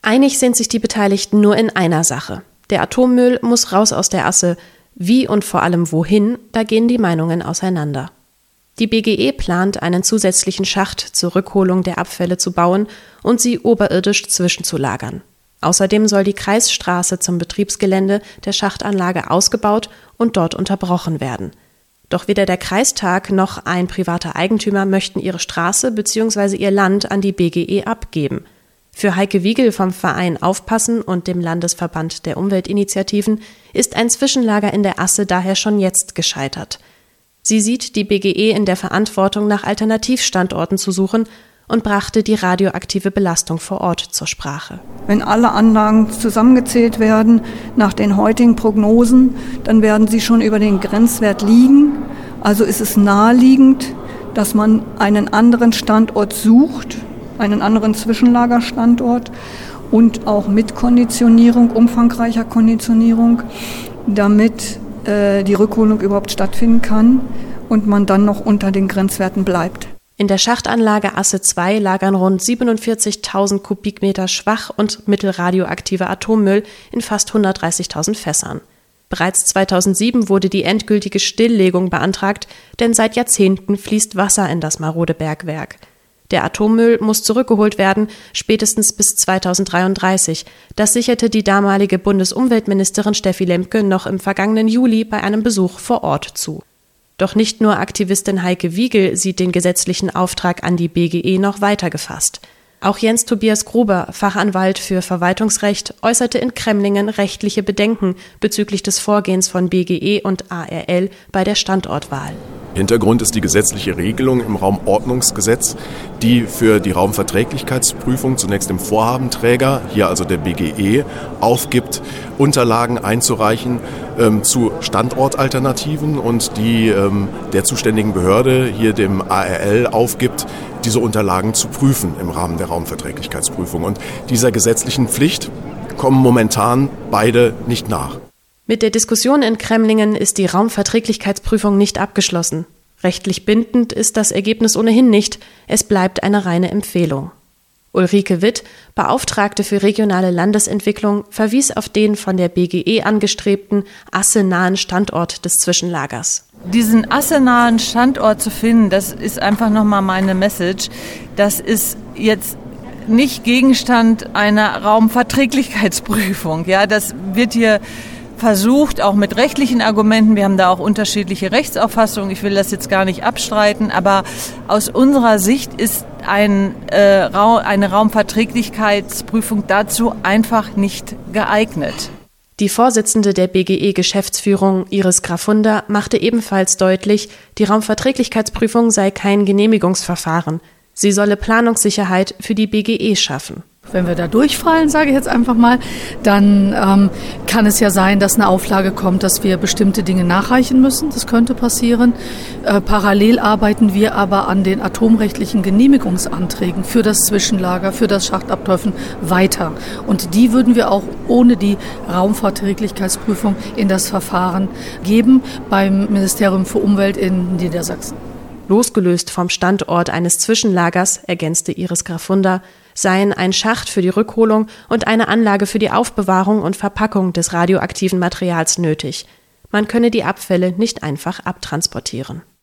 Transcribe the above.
Einig sind sich die Beteiligten nur in einer Sache. Der Atommüll muss raus aus der Asse. Wie und vor allem wohin, da gehen die Meinungen auseinander. Die BGE plant, einen zusätzlichen Schacht zur Rückholung der Abfälle zu bauen und sie oberirdisch zwischenzulagern. Außerdem soll die Kreisstraße zum Betriebsgelände der Schachtanlage ausgebaut und dort unterbrochen werden. Doch weder der Kreistag noch ein privater Eigentümer möchten ihre Straße bzw. ihr Land an die BGE abgeben. Für Heike Wiegel vom Verein Aufpassen und dem Landesverband der Umweltinitiativen ist ein Zwischenlager in der Asse daher schon jetzt gescheitert. Sie sieht die BGE in der Verantwortung, nach Alternativstandorten zu suchen und brachte die radioaktive Belastung vor Ort zur Sprache. Wenn alle Anlagen zusammengezählt werden nach den heutigen Prognosen, dann werden sie schon über den Grenzwert liegen. Also ist es naheliegend, dass man einen anderen Standort sucht, einen anderen Zwischenlagerstandort und auch mit Konditionierung, umfangreicher Konditionierung, damit die Rückholung überhaupt stattfinden kann und man dann noch unter den Grenzwerten bleibt. In der Schachtanlage Asse 2 lagern rund 47.000 Kubikmeter schwach- und mittelradioaktiver Atommüll in fast 130.000 Fässern. Bereits 2007 wurde die endgültige Stilllegung beantragt, denn seit Jahrzehnten fließt Wasser in das marode Bergwerk. Der Atommüll muss zurückgeholt werden, spätestens bis 2033. Das sicherte die damalige Bundesumweltministerin Steffi Lemke noch im vergangenen Juli bei einem Besuch vor Ort zu. Doch nicht nur Aktivistin Heike Wiegel sieht den gesetzlichen Auftrag an die BGE noch weiter gefasst. Auch Jens Tobias Gruber, Fachanwalt für Verwaltungsrecht, äußerte in Cremlingen rechtliche Bedenken bezüglich des Vorgehens von BGE und ARL bei der Standortwahl. Hintergrund ist die gesetzliche Regelung im Raumordnungsgesetz, die für die Raumverträglichkeitsprüfung zunächst dem Vorhabenträger, hier also der BGE, aufgibt, Unterlagen einzureichen zu Standortalternativen und die der zuständigen Behörde, hier dem ARL, aufgibt, diese Unterlagen zu prüfen im Rahmen der Raumverträglichkeitsprüfung. Und dieser gesetzlichen Pflicht kommen momentan beide nicht nach. Mit der Diskussion in Cremlingen ist die Raumverträglichkeitsprüfung nicht abgeschlossen. Rechtlich bindend ist das Ergebnis ohnehin nicht, es bleibt eine reine Empfehlung. Ulrike Witt, Beauftragte für regionale Landesentwicklung, verwies auf den von der BGE angestrebten assenahen Standort des Zwischenlagers. Diesen assenahen Standort zu finden, das ist einfach nochmal meine Message. Das ist jetzt nicht Gegenstand einer Raumverträglichkeitsprüfung. Ja, das wird hier versucht, auch mit rechtlichen Argumenten. Wir haben da auch unterschiedliche Rechtsauffassungen. Ich will das jetzt gar nicht abstreiten, aber aus unserer Sicht ist eine Raumverträglichkeitsprüfung dazu einfach nicht geeignet. Die Vorsitzende der BGE-Geschäftsführung, Iris Grafunda, machte ebenfalls deutlich, die Raumverträglichkeitsprüfung sei kein Genehmigungsverfahren. Sie solle Planungssicherheit für die BGE schaffen. Wenn wir da durchfallen, sage ich jetzt einfach mal, dann kann es ja sein, dass eine Auflage kommt, dass wir bestimmte Dinge nachreichen müssen. Das könnte passieren. Parallel arbeiten wir aber an den atomrechtlichen Genehmigungsanträgen für das Zwischenlager, für das Schachtabteufeln weiter. Und die würden wir auch ohne die Raumverträglichkeitsprüfung in das Verfahren geben beim Ministerium für Umwelt in Niedersachsen. Losgelöst vom Standort eines Zwischenlagers, ergänzte Iris Grafunda, seien ein Schacht für die Rückholung und eine Anlage für die Aufbewahrung und Verpackung des radioaktiven Materials nötig. Man könne die Abfälle nicht einfach abtransportieren.